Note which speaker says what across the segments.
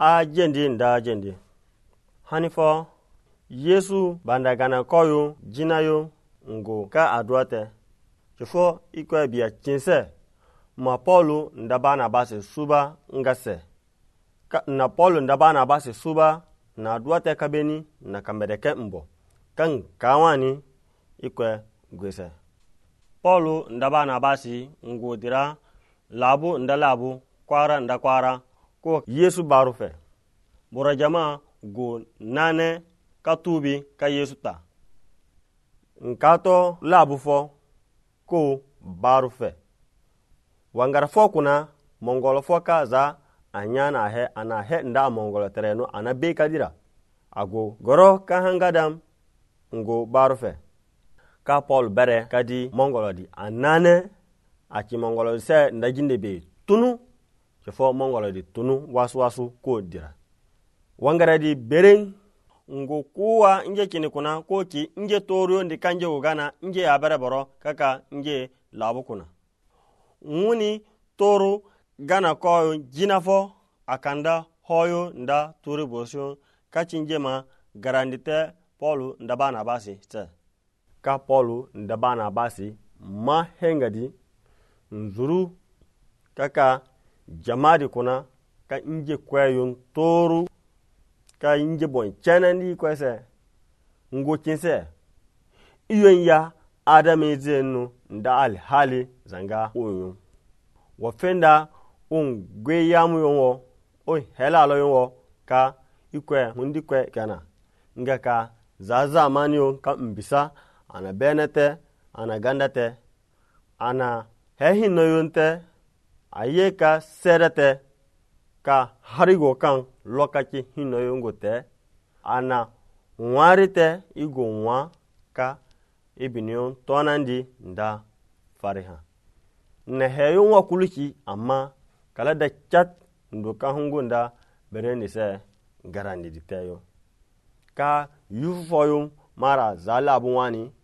Speaker 1: ajendi nda ajendi hanifo Yesu bandagana koyo jinayo ngo ka aduate chifo ikwe biya chinse ma Paulu ndaba na base suba ngase na Paulu ndaba na base suba na aduate kabeni na kamedeke mbo kan kawani ikwe gwese Paulu ndaba na basi ngodira labu ndalabu kwara ndakwara ko Yesu barufe bora jama go nane katubi ka Yesu ta nkato labu fo ko barufe wangara fo kuna mongolo fo ka za anyana he ana he nda mongolo tereno ana be kadira ago goro ka hangadam ngo barufe ka Paul bere kadi mongolo di anane aki mongolo se ndajinde be tunu chefo mongolo di tunu wasu ko dira wangara di bereng ngo kuwa nje kini kuna ko ki nje torio ndi kanje ugana nje abere boro kaka nje labu kuna nguni toro gana ko jinafo akanda hoyo nda turi bosio kachinje ma garandite Paulu ndaba na basi te ka Paulu ndaba na basi ma hengadi nzuru kaka jamadi kuna ka nje kwayun toru ka nje bon chanandi kwese ngo kinse iyon ya adame zenu nda alhali zanga oyun wofenda gwe yamu yonwo o helalo yonwo ka ikwe hundi kwe kana nga ka zaza manio ka mbisa ana benete ana gandate ana hehino yonte ayeka serete ka harigo kan lokaci hino yongote ana warite igo nwa ka ibinion tonandi nda fariha ne heyo nwa kuluki amma kala da chat ndoka hungunda bereni se garandi diteyo ka yufoyum mara zala bunwani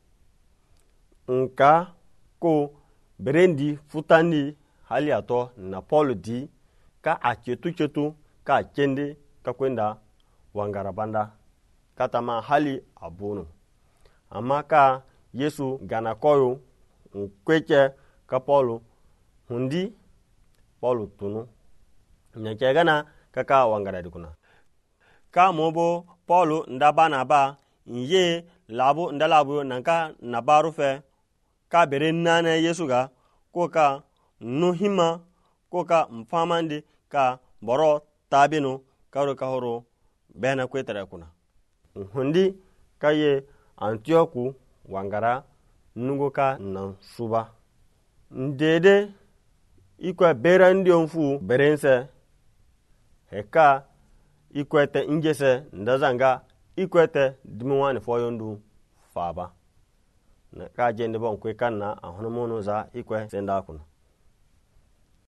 Speaker 1: nka ko berendi futandi hali ato na Paul di ka achetu ka chende ka kwenda wangarabanda katama hali abono amma ka Yesu gana koyo nkweche ka Paul hundi Paul tunu nyake gana kaka wangaradi kuna ka mobo Paul ndaba na ba nye labu ndalabu nanka nabarufe ka bere nane Yesu ga ko ka nuhima ko ka mfamandi ka boro tabinu karo ka horo bena kwetere kuna hundi kaye Antioku wangara nugo ka nan suba ndede ikwe berandi onfu berense heka ikwete ingese ndazanga ikwete dimiwani foyondu faba na ka jende bon kwe kanna ahono mono za ikwe senda kuna